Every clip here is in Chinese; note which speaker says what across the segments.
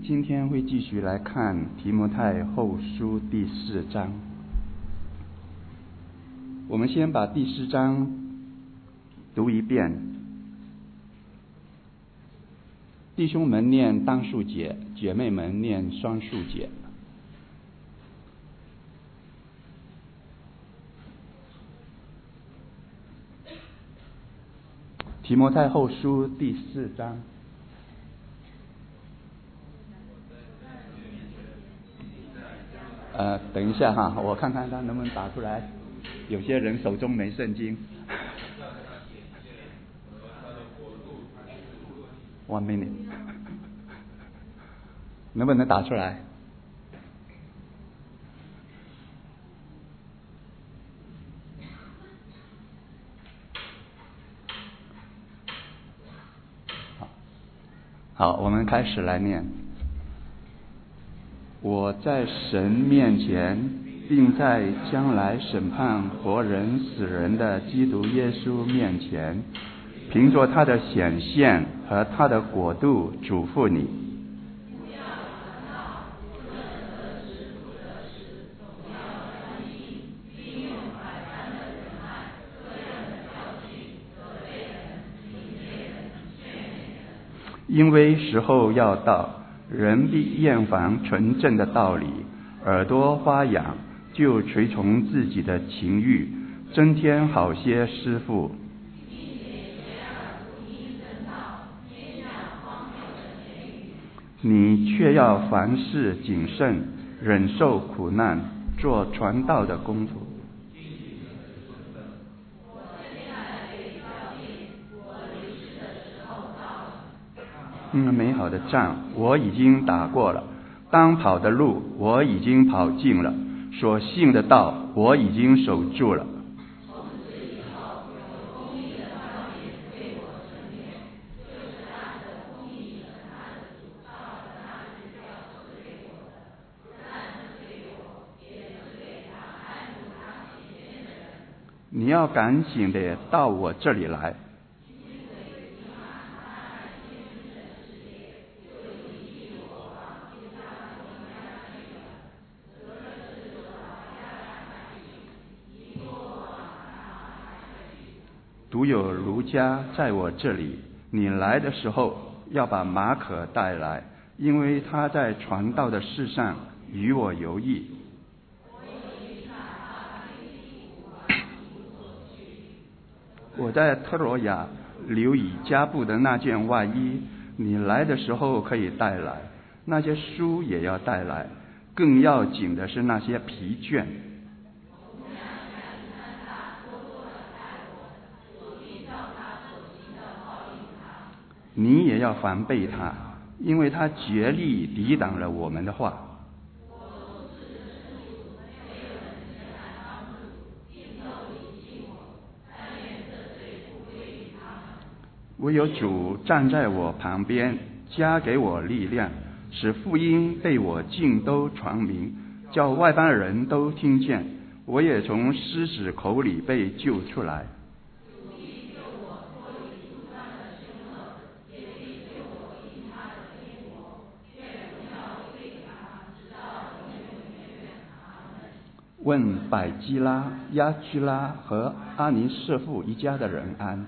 Speaker 1: 今天会继续来看提摩太后书第4章。我们先把第4章读一遍，弟兄们念单数节，姐妹们念双数节。提摩太后书第4章。等一下哈，我看看他能不能打出来。有些人手中没圣经。1 minute， 能不能打出来？好，我们开始来念。我在神面前，并在将来审判活人死人的基督耶稣面前，凭着他的显现和他的国度嘱咐你，因为时候要到，人必厌烦纯正的道理，耳朵发痒，就随从自己的情欲，增添好些师傅。你却要凡事谨慎，忍受苦难，做传道的工作。美好的仗我已经打过了，当跑的路我已经跑尽了，所信的道我已经守住了。你要赶紧的到我这里来。独有卢家在我这里，你来的时候要把马可带来，因为他在传道的事上与我有益。我在特罗亚留以加布的那件外衣，你来的时候可以带来，那些书也要带来，更要紧的是那些皮卷。你也要防备他，因为他竭力抵挡了我们的话。唯有主站在我旁边，加给我力量，使福音被我尽都传明，叫外邦人都听见。我也从狮子口里被救出来。问百基拉、亚居拉和阿尼瑟父一家的人安。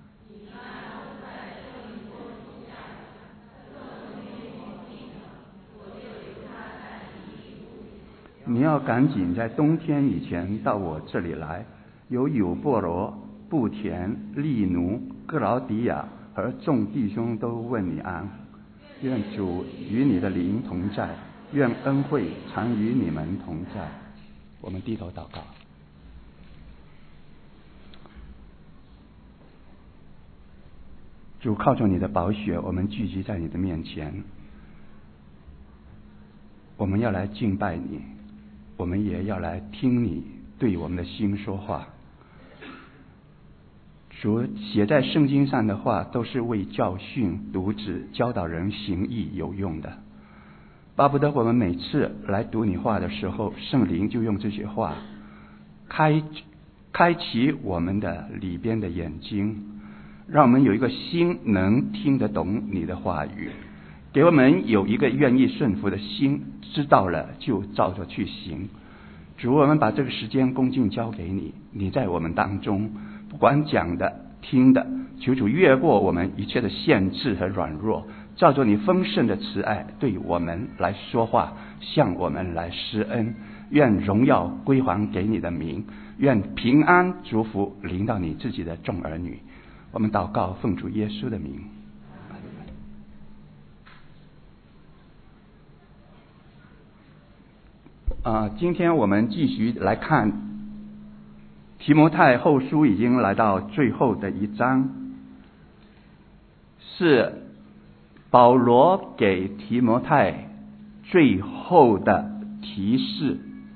Speaker 1: 你要赶紧在冬天以前到我这里来，有友波罗、布田、利奴、哥劳迪亚和众弟兄都问你安。愿主与你的灵同在，愿恩惠常与你们同在。我们低头祷告。主，靠着你的宝血，我们聚集在你的面前，我们要来敬拜你，我们也要来听你对我们的心说话。主，写在圣经上的话都是为教训、读旨、教导人行义有用的。巴不得我们每次来读你话的时候，圣灵就用这些话开启我们的里边的眼睛，让我们有一个心能听得懂你的话语， 给我们有一个愿意顺服的心，知道了就照着去行。主，我们把这个时间恭敬交给你，你在我们当中，不管讲的听的，求主越过我们一切的限制和软弱，照着你丰盛的慈爱对我们来说话，向我们来施恩。愿荣耀归还给你的名，愿平安祝福临到你自己的众儿女。我们祷告，奉主耶稣的名。今天我们继续来看提摩太后书，已经来到最后的一章，是保罗给提摩太最后的提示。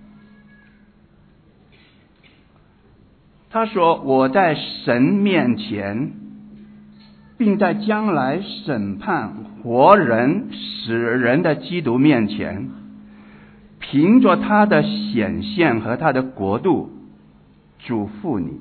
Speaker 1: 他说，我在神面前，并在将来审判活人死人的基督面前，凭着他的显现和他的国度，嘱咐你。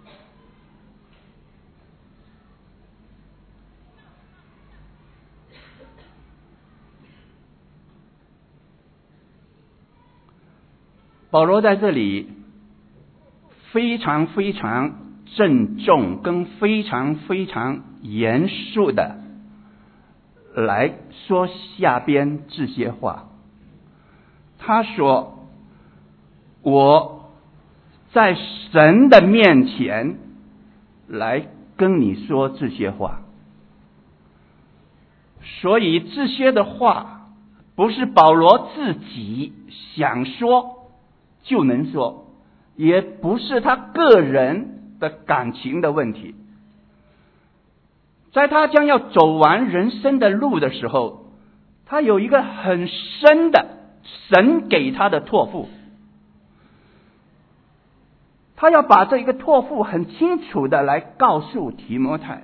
Speaker 1: 保罗在这里非常非常郑重跟非常非常严肃的来说下边这些话。他说，我在神的面前来跟你说这些话，所以这些的话不是保罗自己想说就能说，也不是他个人的感情的问题。在他将要走完人生的路的时候，他有一个很深的神给他的托付，他要把这一个托付很清楚的来告诉提摩太。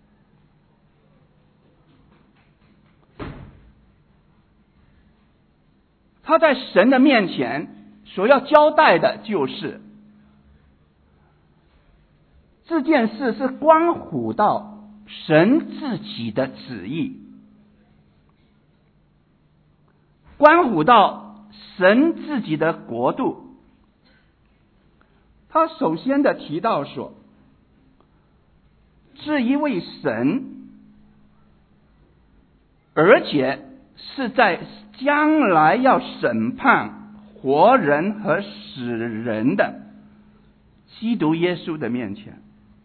Speaker 1: 他在神的面前所要交代的就是这件事是关乎到神自己的旨意，关乎到神自己的国度。他首先的提到说，这一位神，而且是在将来要审判活人和死人的基督耶稣的面前。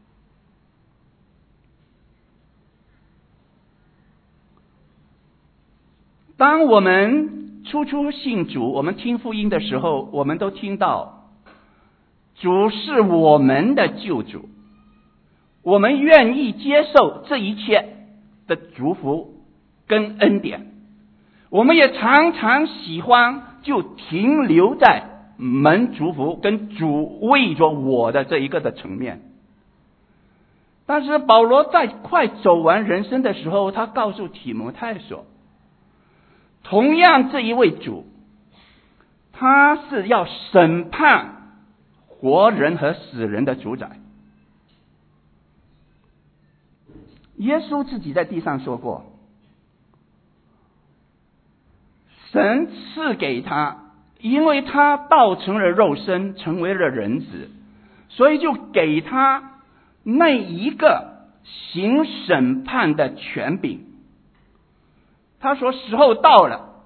Speaker 1: 当我们初信主，我们听福音的时候，我们都听到主是我们的救主，我们愿意接受这一切的祝福跟恩典，我们也常常喜欢就停留在门祝福跟主为着我的这一个的层面。但是保罗在快走完人生的时候，他告诉提摩太说，同样这一位主，他是要审判活人和死人的主宰。耶稣自己在地上说过，神赐给他，因为他道成了肉身，成为了人子，所以就给他那一个行审判的权柄。他说时候到了，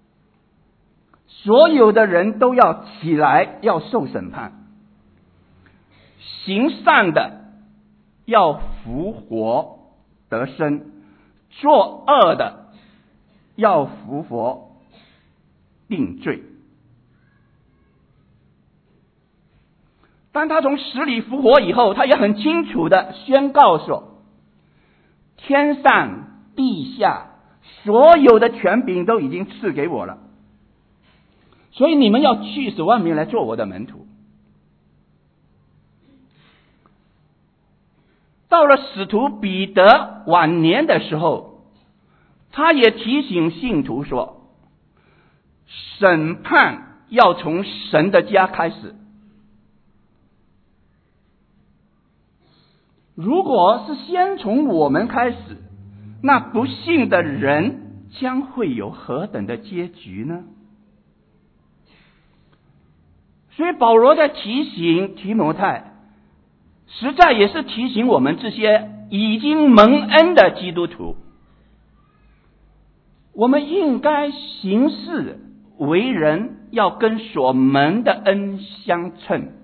Speaker 1: 所有的人都要起来，要受审判，行善的要复活得生，作恶的要复活定罪。当他从死里复活以后，他也很清楚的宣告说，天上地下所有的权柄都已经赐给我了，所以你们要去使万民来做我的门徒。到了使徒彼得晚年的时候，他也提醒信徒说，审判要从神的家开始。如果是先从我们开始，那不信的人将会有何等的结局呢？所以保罗在提醒提摩太，实在也是提醒我们这些已经蒙恩的基督徒，我们应该行事为人要跟所蒙的恩相称。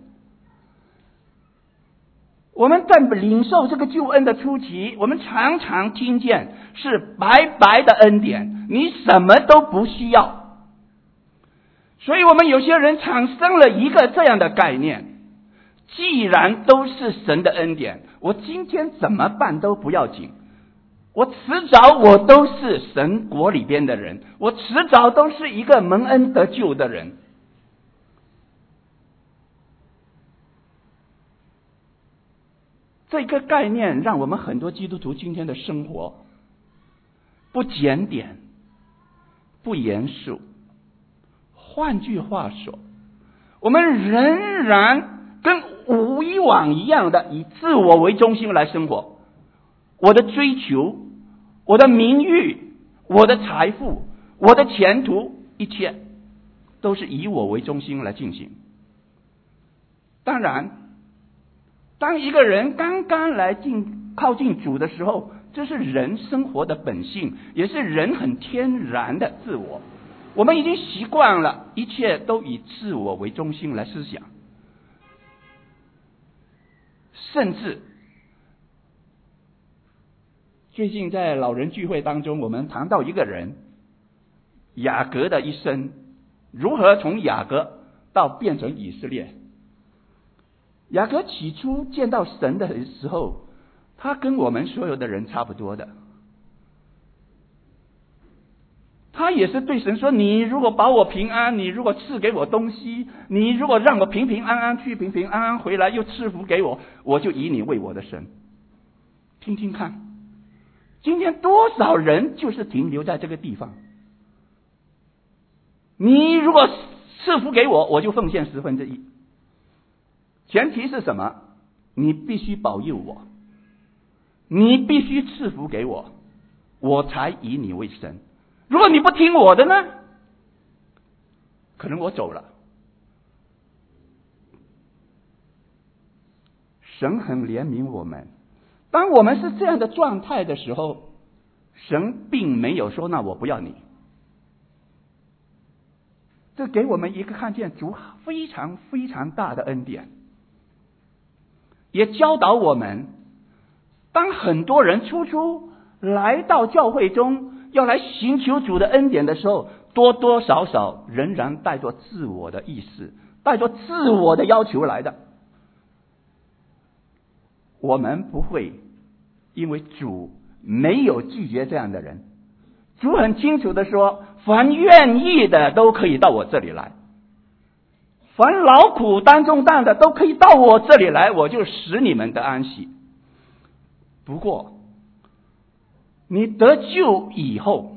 Speaker 1: 我们在领受这个救恩的初期，我们常常听见是白白的恩典，你什么都不需要。所以我们有些人产生了一个这样的概念，既然都是神的恩典，我今天怎么办都不要紧，我迟早我都是神国里边的人，我迟早都是一个蒙恩得救的人。这个概念让我们很多基督徒今天的生活不检点、不严肃。换句话说，我们仍然跟以往一样的以自我为中心来生活。我的追求、我的名誉、我的财富、我的前途，一切都是以我为中心来进行。当然，当一个人刚刚来靠近主的时候，这是人生活的本性，也是人很天然的自我。我们已经习惯了一切都以自我为中心来思想，甚至最近在老人聚会当中，我们谈到一个人雅各的一生，如何从雅各到变成以色列。雅各起初见到神的时候，他跟我们所有的人差不多的，他也是对神说，你如果保我平安，你如果赐给我东西，你如果让我平平安安去，平平安安回来，又赐福给我，我就以你为我的神。听听看，今天多少人就是停留在这个地方，你如果赐福给我，我就奉献1/10，前提是什么？你必须保佑我，你必须赐福给我，我才以你为神。如果你不听我的呢？可能我走了。神很怜悯我们，当我们是这样的状态的时候，神并没有说那我不要你。这给我们一个看见主非常非常大的恩典，也教导我们，当很多人初来到教会中要来寻求主的恩典的时候，多多少少仍然带着自我的意识，带着自我的要求来的。我们不会，因为主没有拒绝这样的人。主很清楚的说，凡愿意的都可以到我这里来，凡劳苦担重担的都可以到我这里来，我就使你们得安息。不过你得救以后，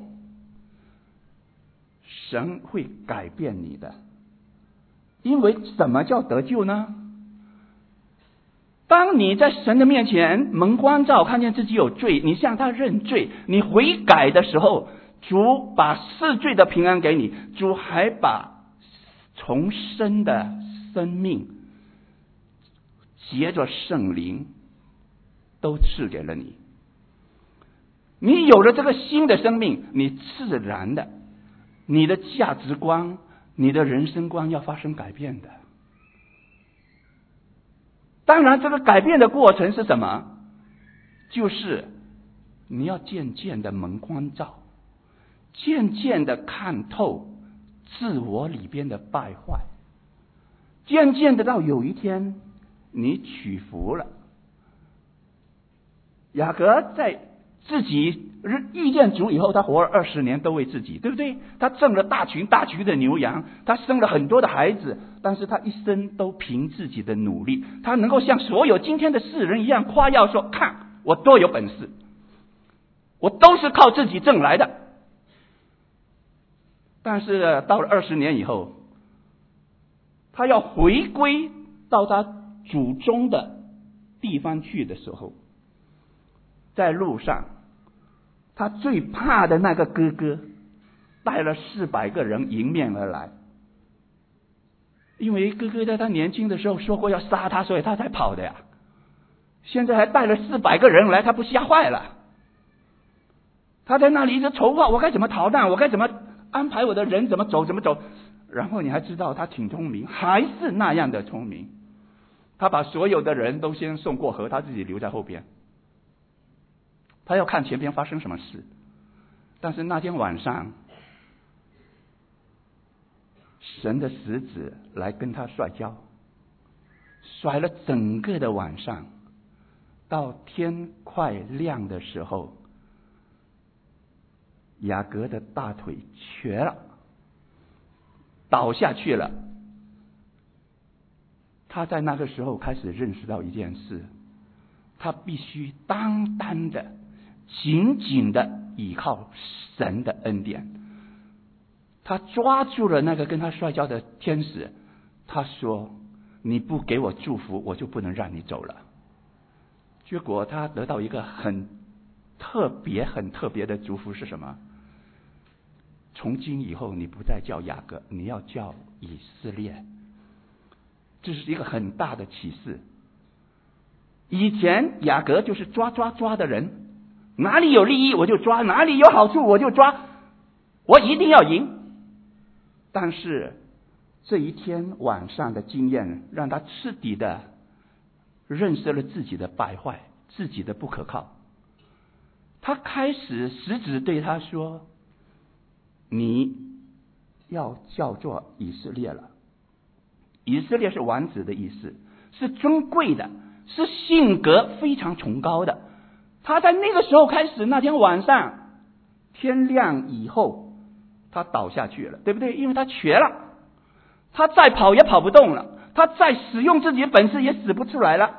Speaker 1: 神会改变你的。因为什么叫得救呢？当你在神的面前蒙光照，看见自己有罪，你向他认罪，你悔改的时候，主把赦罪的平安给你，主还把重生的生命结着圣灵都赐给了你。你有了这个新的生命，你自然的，你的价值观、你的人生观要发生改变的。当然这个改变的过程是什么？就是你要渐渐的蒙光照，渐渐的看透自我里边的败坏，渐渐的到有一天你取服了。雅各在自己遇见主以后，他活了20年都为自己，对不对？他挣了大群大群的牛羊，他生了很多的孩子，但是他一生都凭自己的努力，他能够像所有今天的世人一样夸耀说，看我多有本事，我都是靠自己挣来的。但是到了20年以后，他要回归到他祖宗的地方去的时候，在路上他最怕的那个哥哥带了400个人迎面而来，因为哥哥在他年轻的时候说过要杀他，所以他才跑的呀。现在还带了400个人来，他不吓坏了？他在那里一直筹划，我该怎么逃难，我该怎么安排我的人怎么走。然后你还知道他挺聪明，还是那样的聪明。他把所有的人都先送过河，他自己留在后边。他要看前边发生什么事。但是那天晚上，神的使者来跟他摔跤，摔了整个的晚上，到天快亮的时候，雅各的大腿瘸了，倒下去了。他在那个时候开始认识到一件事，他必须单单的、紧紧的依靠神的恩典。他抓住了那个跟他摔跤的天使，他说：“你不给我祝福，我就不能让你走了。”结果他得到一个很特别的祝福是什么？从今以后你不再叫雅各，你要叫以色列。这是一个很大的启示。以前雅各就是抓的人，哪里有利益我就抓，哪里有好处我就抓，我一定要赢。但是这一天晚上的经验让他彻底的认识了自己的败坏，自己的不可靠。他开始使指对他说：“你要叫做以色列了。”以色列是王子的意思，是尊贵的，是性格非常崇高的。他在那个时候开始，那天晚上天亮以后，他倒下去了，对不对？因为他瘸了，他再跑也跑不动了，他再使用自己的本事也使不出来了。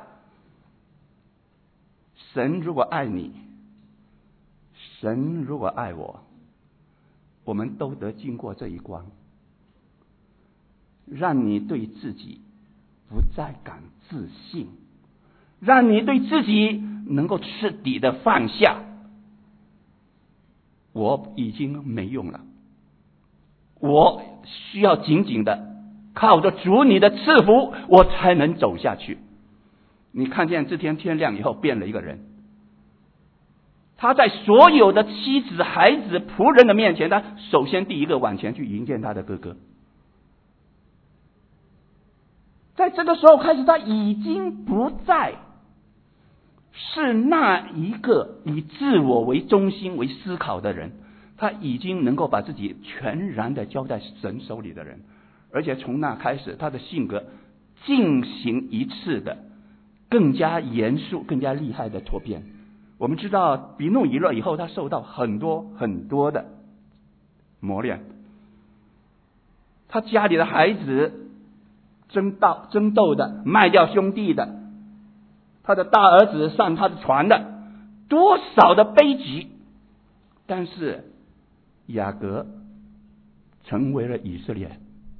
Speaker 1: 神如果爱你，神如果爱我，我们都得经过这一关，让你对自己不再敢自信，让你对自己能够彻底的放下。我已经没用了，我需要紧紧的靠着主你的赐福，我才能走下去。你看见这天天亮以后变了一个人，他在所有的妻子、孩子、仆人的面前，他首先第一个往前去迎接他的哥哥。在这个时候开始，他已经不再是那一个以自我为中心为思考的人，他已经能够把自己全然的交在神手里的人。而且从那开始，他的性格进行一次的更加严肃、更加厉害的脱变。我们知道比努以勒以后，他受到很多的磨练，他家里的孩子争斗的，卖掉兄弟的，他的大儿子上他的船的，多少的悲剧。但是雅各成为了以色列。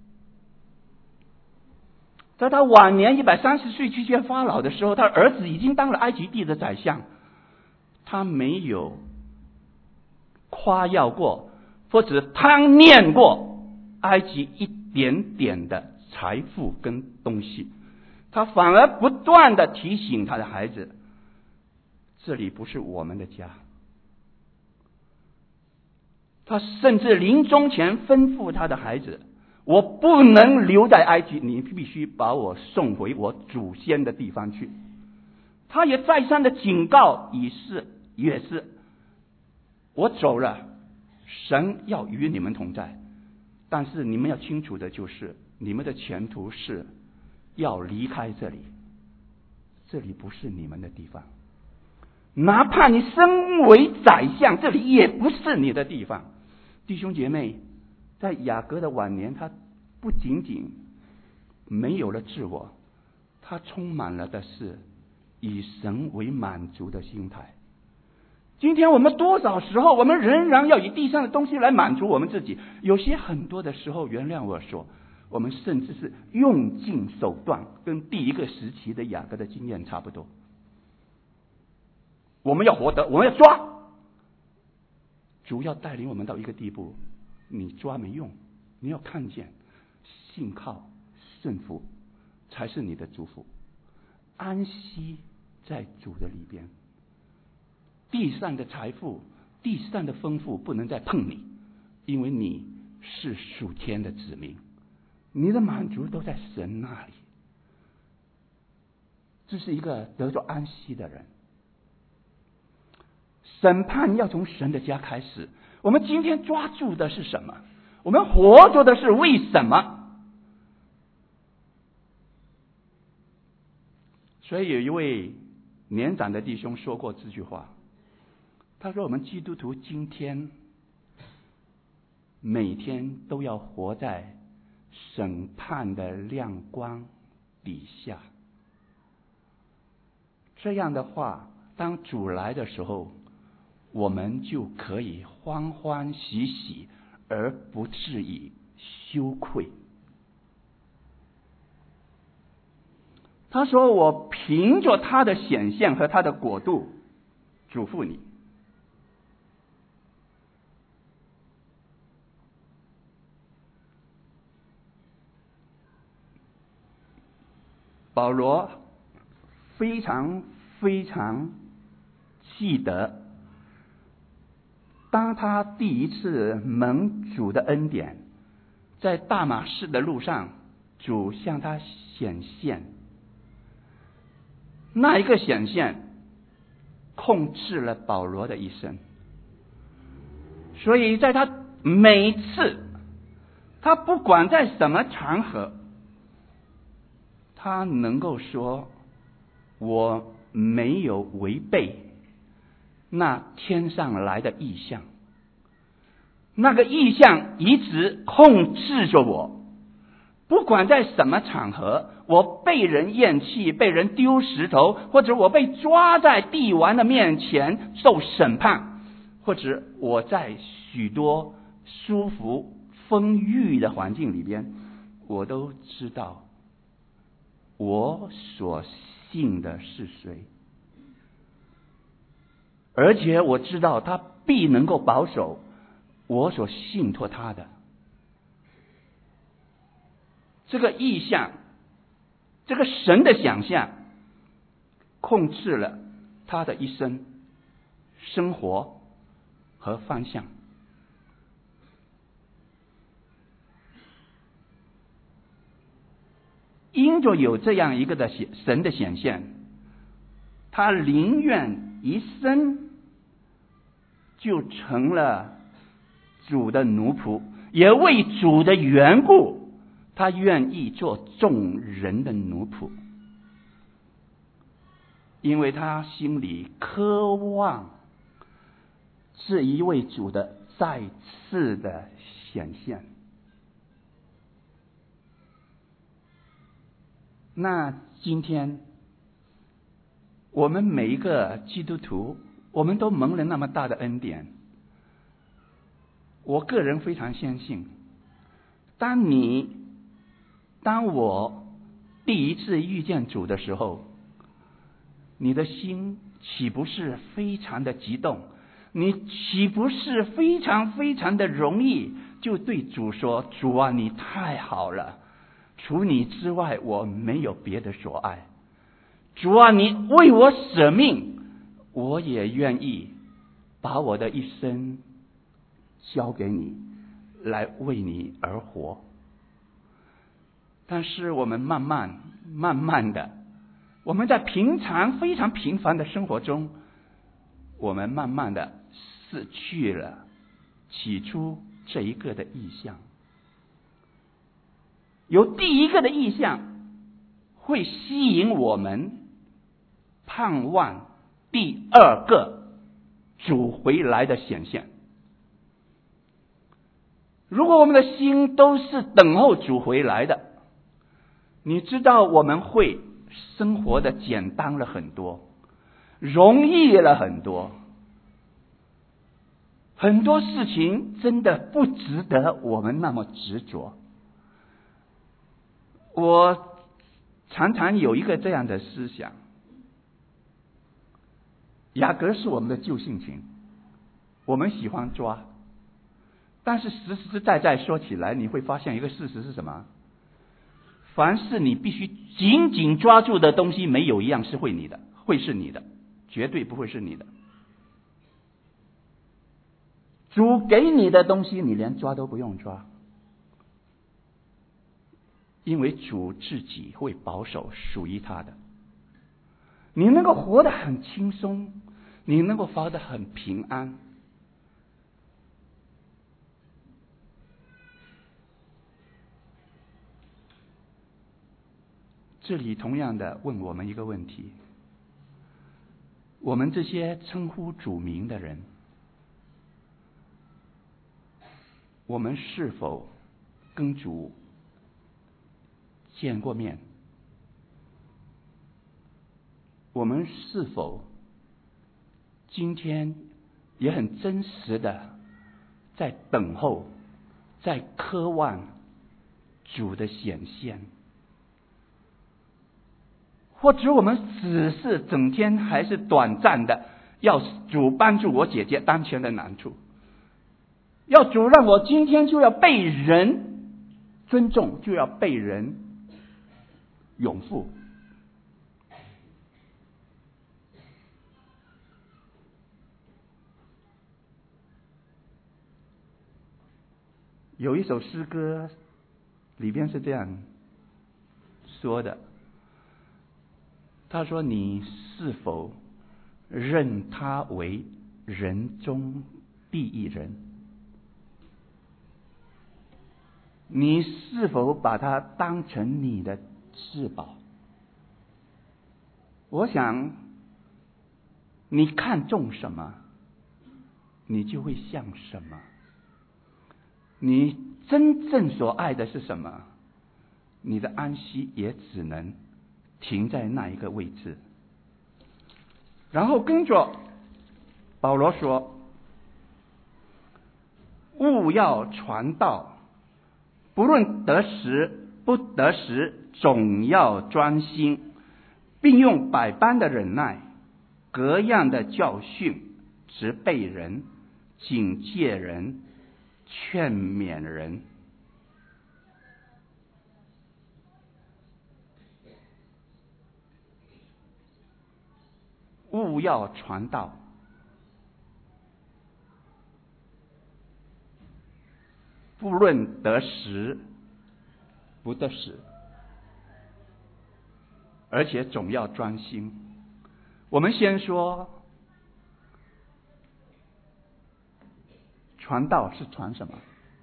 Speaker 1: 在他晚年130岁去见法老的时候，他儿子已经当了埃及地的宰相。他没有夸耀过或者贪念过埃及一点点的财富跟东西，他反而不断的提醒他的孩子，这里不是我们的家。他甚至临终前吩咐他的孩子，我不能留在埃及，你必须把我送回我祖先的地方去。他也再三的警告以斯约瑟，我走了，神要与你们同在，但是你们要清楚的就是，你们的前途是要离开这里，这里不是你们的地方。哪怕你身为宰相，这里也不是你的地方。弟兄姐妹，在雅各的晚年，他不仅仅没有了自我，他充满了的是以神为满足的心态。今天我们多少时候，我们仍然要以地上的东西来满足我们自己。有些很多的时候，原谅我说，我们甚至是用尽手段，跟第一个时期的雅各的经验差不多。我们要活得，我们要抓， 主要带领我们到一个地步，你抓没用，你要看见信靠顺服才是你的祝福。安息在主的里边，地上的财富，地上的丰富不能再碰你，因为你是属天的子民，你的满足都在神那里。这是一个得着安息的人。审判要从神的家开始。我们今天抓住的是什么？我们活着的是为什么？所以有一位年长的弟兄说过这句话，他说我们基督徒今天每天都要活在审判的亮光底下。这样的话，当主来的时候，我们就可以欢欢喜喜，而不至于羞愧。他说我凭着他的显现和他的国度嘱咐你。保罗非常记得，当他第一次蒙主的恩典，在大马士的路上，主向他显现，那一个显现控制了保罗的一生。所以在他每次，他不管在什么场合，他能够说我没有违背那天上来的意象，那个意象一直控制着我，不管在什么场合，我被人厌弃，被人丢石头，或者我被抓在帝王的面前受审判，或者我在许多舒服丰裕的环境里边，我都知道我所信的是谁，而且我知道他必能够保守我所信托他的。这个意象，这个神的想象，控制了他的一生、生活和方向。因着有这样一个的神的显现，他宁愿一生就成了主的奴仆，也为主的缘故，他愿意做众人的奴仆，因为他心里渴望这一位主的再次的显现。那今天我们每一个基督徒，我们都蒙了那么大的恩典。我个人非常相信，当我第一次遇见主的时候，你的心岂不是非常的激动？你岂不是非常的容易就对主说，主啊，你太好了，除你之外我没有别的所爱。主啊，你为我舍命，我也愿意把我的一生交给你，来为你而活。但是我们慢慢的，我们在非常平凡的生活中，我们慢慢的失去了起初这一个的意象。有第一个的意象会吸引我们盼望第二个主回来的显现。如果我们的心都是等候主回来的，你知道我们会生活的简单了很多，容易了很多，很多事情真的不值得我们那么执着。我常常有一个这样的思想，雅各是我们的旧性情， 我们喜欢抓，但是实实在在说起来，你会发现一个事实是什么？凡是你必须紧紧抓住的东西，没有一样是会是你的，绝对不会是你的。主给你的东西，你连抓都不用抓，因为主自己会保守属于他的。你能够活得很轻松，你能够活得很平安。这里同样的问我们一个问题：我们这些称呼主名的人，我们是否跟主见过面？我们是否今天也很真实的在等候，在渴望主的显现？或者我们只是整天还是短暂的要主帮助我解决当前的难处，要主让我今天就要被人尊重，就要被人拥护。有一首诗歌里边是这样说的，他说：你是否认他为人中第一人？你是否把他当成你的至宝？我想你看重什么，你就会像什么。你真正所爱的是什么，你的安息也只能停在那一个位置。然后跟着保罗说：务要传道，不论得时不得时，总要专心，并用百般的忍耐，各样的教训，责备人，警戒人，劝勉人。务要传道，不论得时不得时，而且总要专心。我们先说传道是传什么？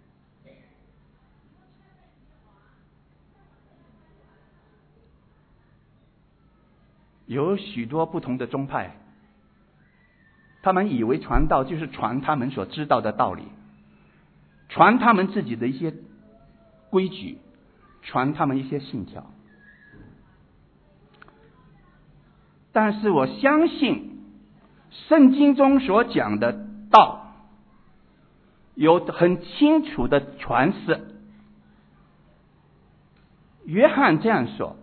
Speaker 1: 有许多不同的宗派，他们以为传道就是传他们所知道的道理，传他们自己的一些规矩，传他们一些信条。但是我相信圣经中所讲的道有很清楚的诠释。约翰这样说：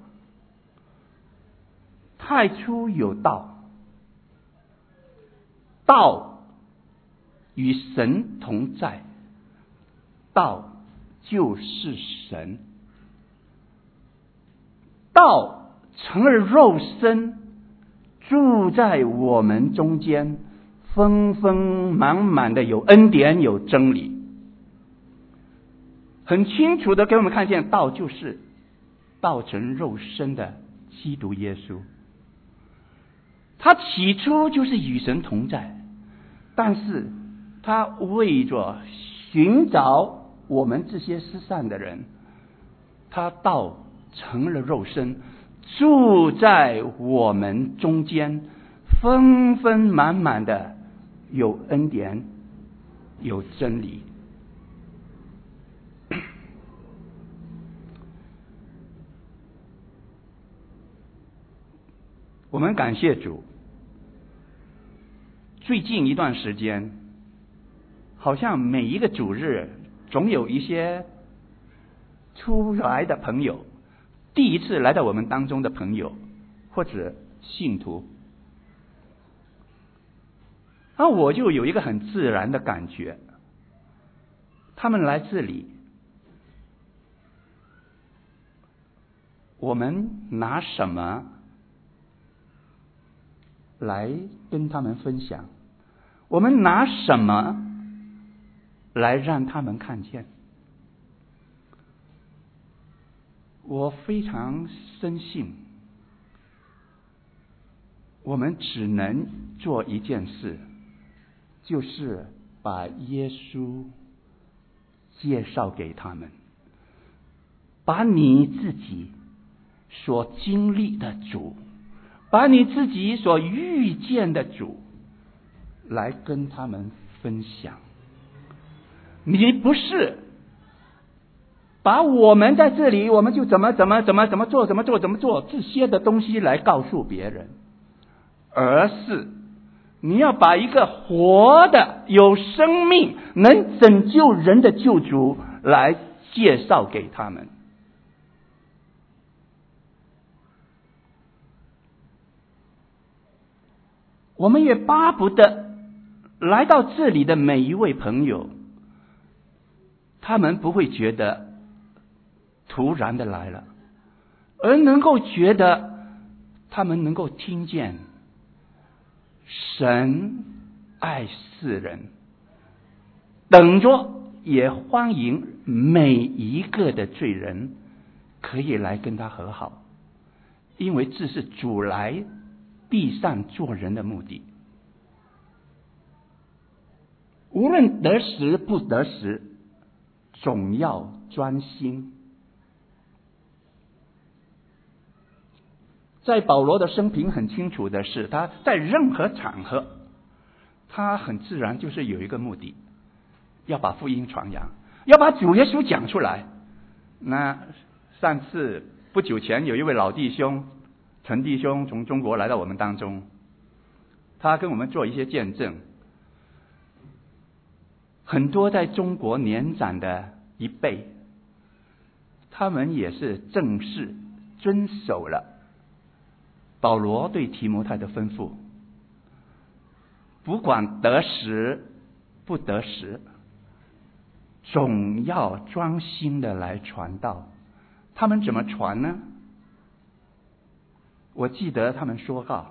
Speaker 1: 太初有道，道与神同在，道就是神。道成了肉身，住在我们中间，丰丰满满的有恩典有真理。很清楚的给我们看见，道就是道成肉身的基督耶稣。他起初就是与神同在，但是他为着寻找我们这些失散的人，他道成了肉身，住在我们中间，丰丰满满的有恩典有真理。我们感谢主，最近一段时间，好像每一个主日总有一些出来的朋友，第一次来到我们当中的朋友或者信徒， 我就有一个很自然的感觉，他们来这里，我们拿什么来跟他们分享？我们拿什么来让他们看见？我非常深信，我们只能做一件事，就是把耶稣介绍给他们，把你自己所经历的主，把你自己所遇见的主来跟他们分享。你不是把我们在这里我们就怎么做这些的东西来告诉别人，而是你要把一个活的有生命能拯救人的救主来介绍给他们。我们也巴不得来到这里的每一位朋友，他们不会觉得突然的来了，而能够觉得他们能够听见神爱世人，等着也欢迎每一个的罪人可以来跟他和好，因为这是主来地上做人的目的。无论得时不得时，总要专心。在保罗的生平很清楚的是，他在任何场合，他很自然就是有一个目的，要把福音传扬，要把主耶稣讲出来。那上次不久前有一位老弟兄陈弟兄从中国来到我们当中，他跟我们做一些见证。很多在中国年长的一辈，他们也是正式遵守了保罗对提摩太的吩咐，不管得时不得时，总要专心的来传道。他们怎么传呢？我记得他们说过，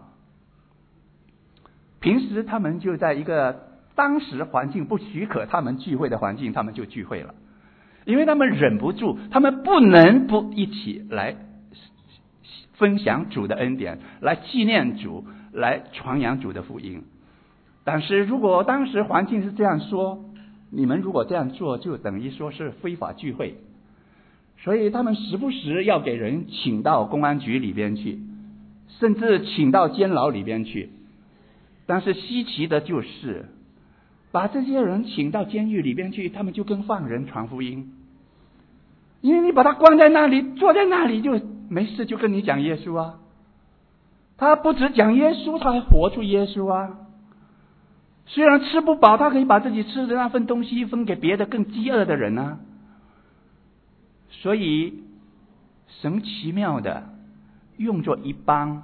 Speaker 1: 平时他们就在一个当时环境不许可他们聚会的环境，他们就聚会了，因为他们忍不住，他们不能不一起来分享主的恩典，来纪念主，来传扬主的福音。但是如果当时环境是这样说，你们如果这样做，就等于说是非法聚会，所以他们时不时要给人请到公安局里边去，甚至请到监牢里边去。但是稀奇的就是，把这些人请到监狱里边去，他们就跟犯人传福音。因为你把他关在那里，坐在那里就没事，就跟你讲耶稣啊。他不只讲耶稣，他还活出耶稣啊。虽然吃不饱，他可以把自己吃的那份东西分给别的更饥饿的人啊。所以神奇妙的用作一帮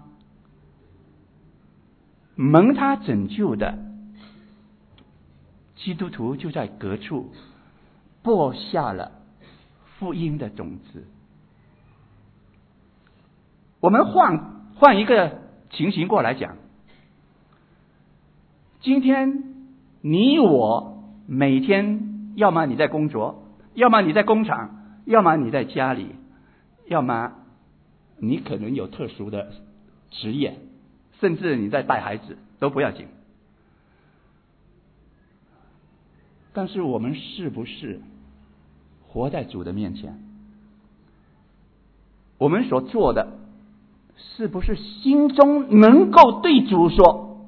Speaker 1: 蒙他拯救的基督徒，就在各处播下了福音的种子。我们换一个情形过来讲，今天你我每天，要么你在工作，要么你在工厂，要么你在家里，要么你可能有特殊的职业，甚至你在带孩子都不要紧。但是我们是不是活在主的面前？我们所做的是不是心中能够对主说，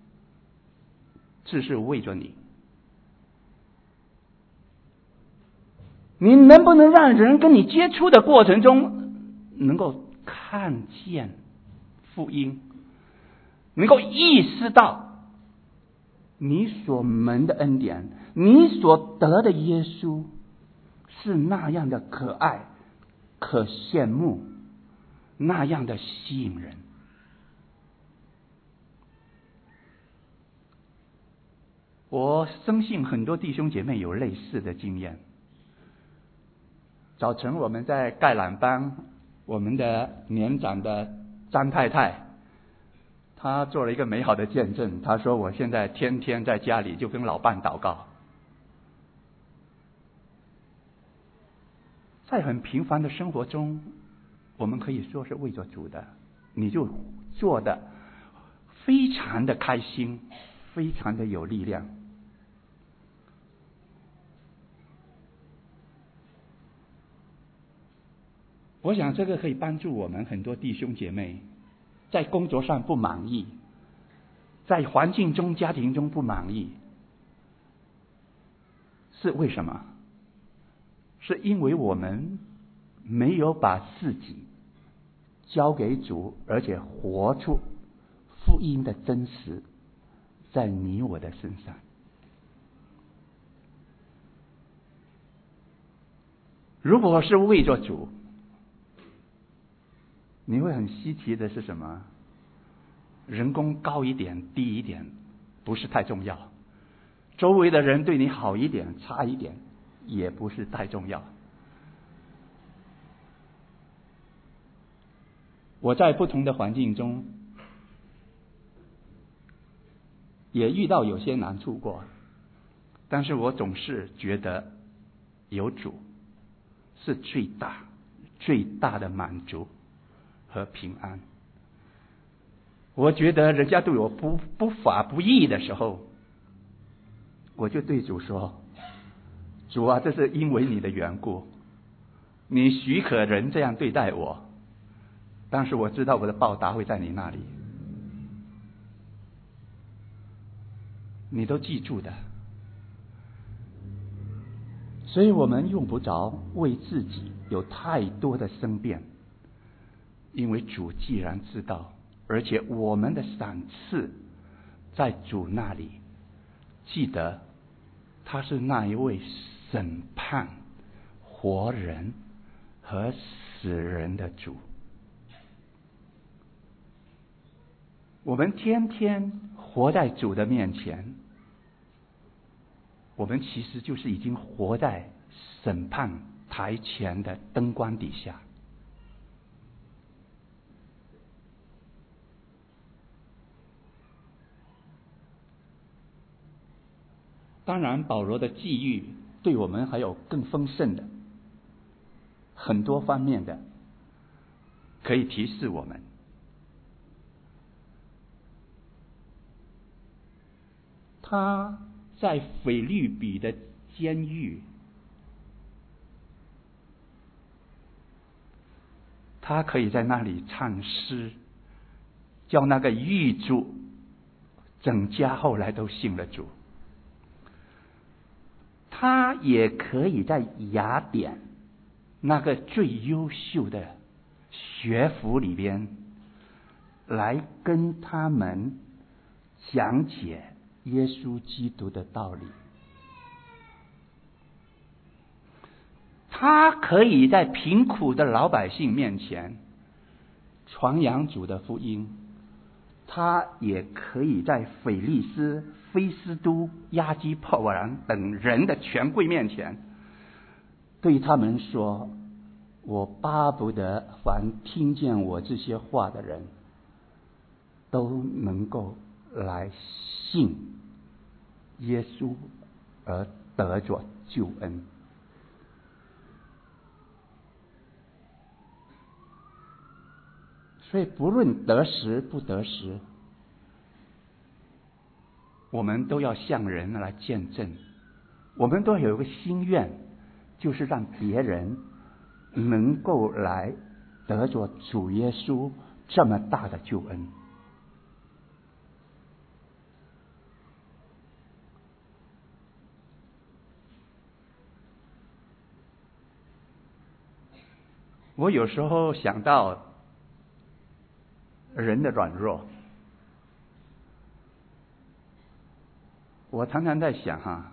Speaker 1: 这是为着你？你能不能让人跟你接触的过程中能够看见福音，能够意识到你所蒙的恩典，你所得的耶稣是那样的可爱、可羡慕，那样的吸引人。 我相信很多弟兄姐妹有类似的经验。早晨我们在盖览班，我们的年长的张太太，她做了一个美好的见证。她说：“我现在天天在家里就跟老伴祷告。”在很平凡的生活中，我们可以说是为着主的，你就做的非常的开心，非常的有力量。我想这个可以帮助我们很多弟兄姐妹，在工作上不满意，在环境中、家庭中不满意，是为什么？是因为我们没有把自己交给主，而且活出福音的真实在你我的身上。如果是为着主，你会很稀奇的是什么？人工高一点低一点不是太重要，周围的人对你好一点差一点也不是太重要。我在不同的环境中也遇到有些难处过，但是我总是觉得有主是最大的满足和平安。我觉得人家对我不法不义的时候，我就对主说：主啊，这是因为你的缘故，你许可人这样对待我，但是我知道我的报答会在你那里，你都记住的。所以我们用不着为自己有太多的争辩，因为主既然知道，而且我们的赏赐在主那里，记得他是那一位审判活人和死人的主。我们天天活在主的面前，我们其实就是已经活在审判台前的灯光底下。当然保罗的际遇对我们还有更丰盛的很多方面的可以提示我们。他在腓立比的监狱，他可以在那里唱诗，叫那个狱卒整家后来都信了主。他也可以在雅典那个最优秀的学府里边来跟他们讲解耶稣基督的道理。他可以在贫苦的老百姓面前传扬主的福音，他也可以在腓力斯、菲斯都、亚基珀王等人的权贵面前对他们说：我巴不得凡听见我这些话的人都能够来信耶稣而得着救恩。所以不论得时不得时，我们都要向人来见证，我们都有一个心愿，就是让别人能够来得着主耶稣这么大的救恩。我有时候想到人的软弱，我常常在想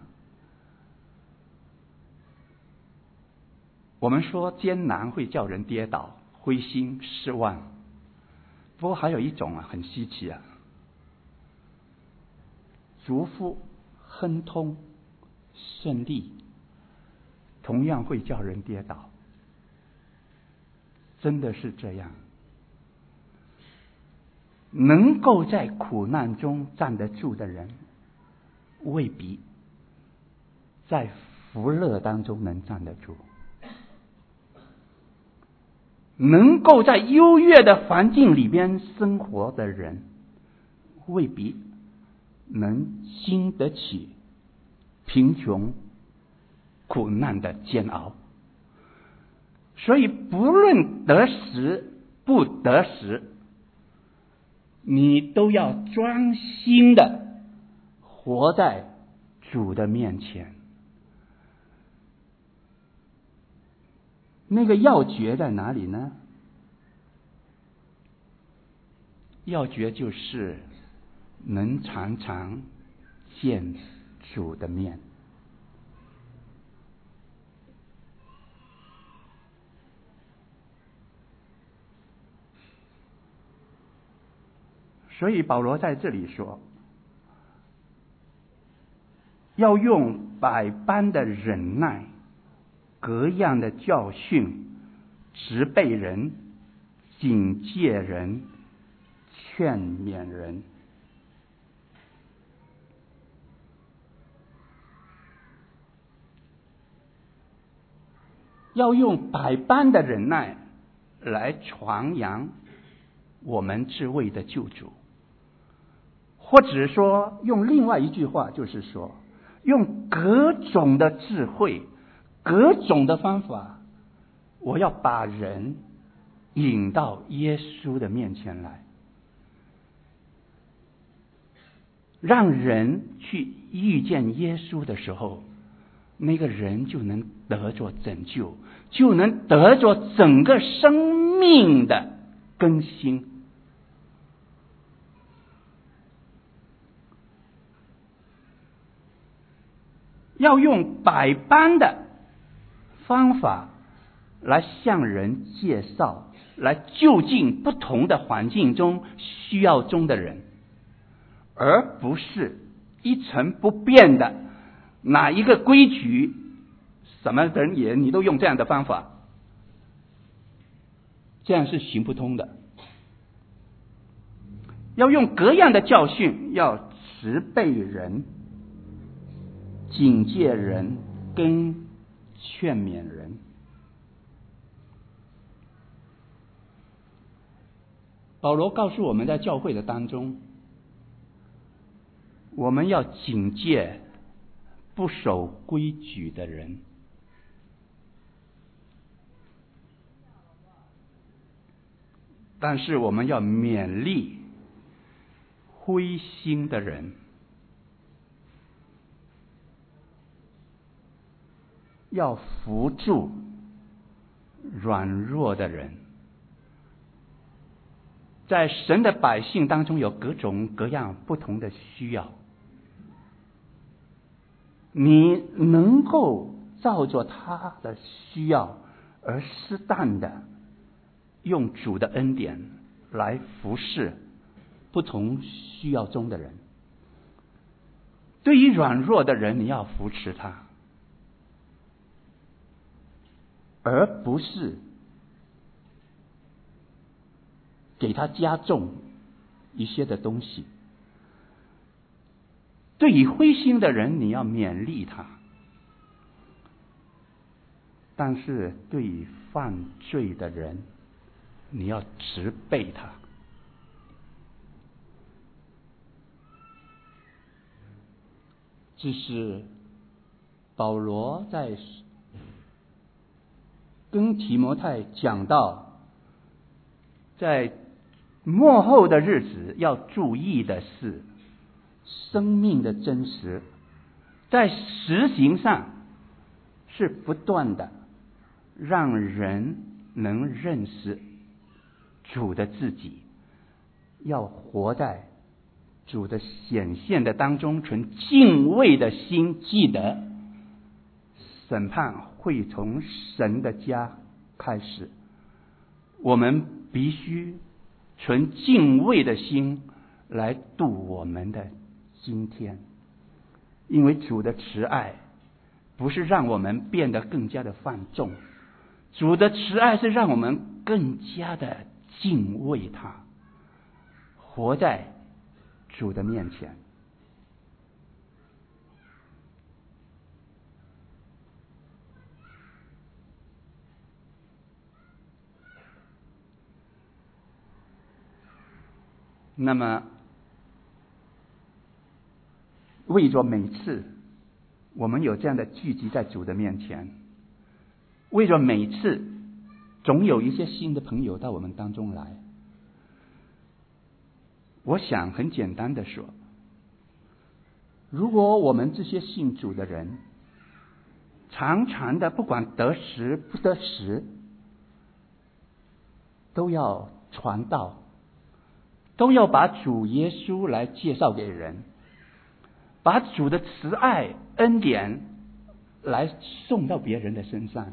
Speaker 1: 我们说艰难会叫人跌倒、灰心、失望，不过还有一种很稀奇，祝福亨通顺利，同样会叫人跌倒。真的是这样。能够在苦难中站得住的人，未必在福乐当中能站得住。能够在优越的环境里边生活的人，未必能经得起贫穷苦难的煎熬。所以不论得时不得时，你都要专心的活在主的面前。那个要诀在哪里呢？要诀就是能常常见主的面。所以保罗在这里说，要用百般的忍耐，各样的教训，责备人，警戒人，劝勉人。要用百般的忍耐来传扬我们智慧的救主，或者说用另外一句话就是说，用各种的智慧，各种的方法，我要把人引到耶稣的面前来，让人去遇见耶稣的时候，那个人就能得着拯救，就能得着整个生命的更新。要用百般的方法来向人介绍，来就近不同的环境中需要中的人，而不是一成不变的哪一个规矩什么人也你都用这样的方法，这样是行不通的。要用各样的教训，要责备人，警戒人，跟劝勉人。保罗告诉我们，在教会的当中，我们要警戒不守规矩的人，但是我们要勉励灰心的人，要扶助软弱的人。在神的百姓当中有各种各样不同的需要，你能够照着他的需要而适当的用主的恩典来服侍不同需要中的人。对于软弱的人，你要扶持他，而不是给他加重一些的东西。对于灰心的人，你要勉励他，但是对于犯罪的人，你要责备他。这是保罗在跟提摩太讲到，在末后的日子要注意的是生命的真实，在实行上是不断的让人能认识主的自己，要活在主的显现的当中，存敬畏的心，记得审判会从神的家开始，我们必须存敬畏的心来度我们的今天。 因为主的慈爱不是让我们变得更加的放纵，主的慈爱是让我们更加的敬畏他，活在主的面前。那么为着每次我们有这样的聚集在主的面前，为着每次总有一些新的朋友到我们当中来，我想很简单的说，如果我们这些信主的人常常的不管得时不得时都要传道，都要把主耶稣来介绍给人，把主的慈爱恩典来送到别人的身上，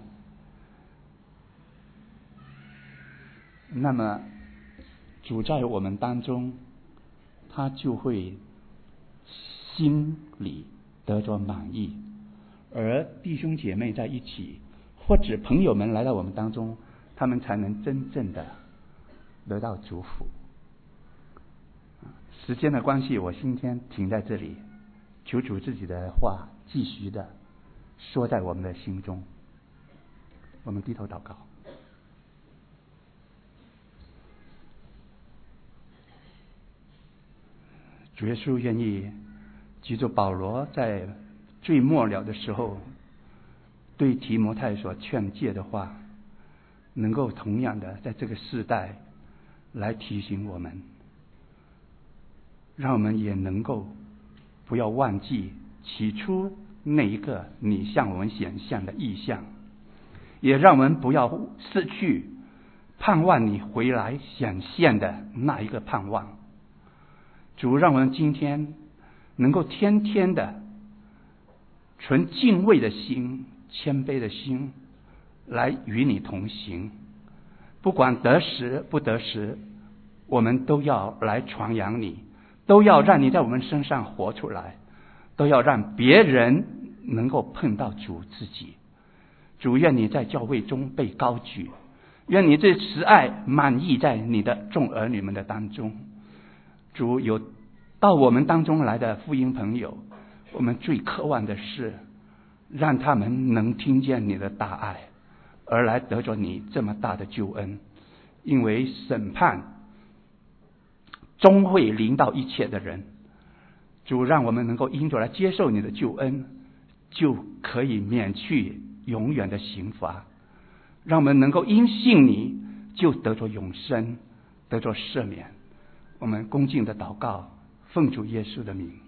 Speaker 1: 那么主在我们当中他就会心里得着满意，而弟兄姐妹在一起，或者朋友们来到我们当中，他们才能真正的得到祝福。时间的关系，我今天停在这里，求主自己的话继续的说在我们的心中。我们低头祷告。主耶稣愿意记住保罗在最末了的时候对提摩太所劝诫的话，能够同样的在这个世代来提醒我们，让我们也能够不要忘记起初那一个你向我们显现的意象，也让我们不要失去盼望你回来显现的那一个盼望。主，让我们今天能够天天的存敬畏的心、谦卑的心来与你同行，不管得时不得时，我们都要来传扬你，都要让你在我们身上活出来，都要让别人能够碰到主自己。主，愿你在教会中被高举，愿你这慈爱满溢在你的众儿女们的当中。主，有到我们当中来的福音朋友，我们最渴望的是让他们能听见你的大爱，而来得着你这么大的救恩。因为审判终会临到一切的人，主，让我们能够因着来接受你的救恩，就可以免去永远的刑罚，让我们能够因信你就得着永生，得着赦免。我们恭敬的祷告，奉主耶稣的名。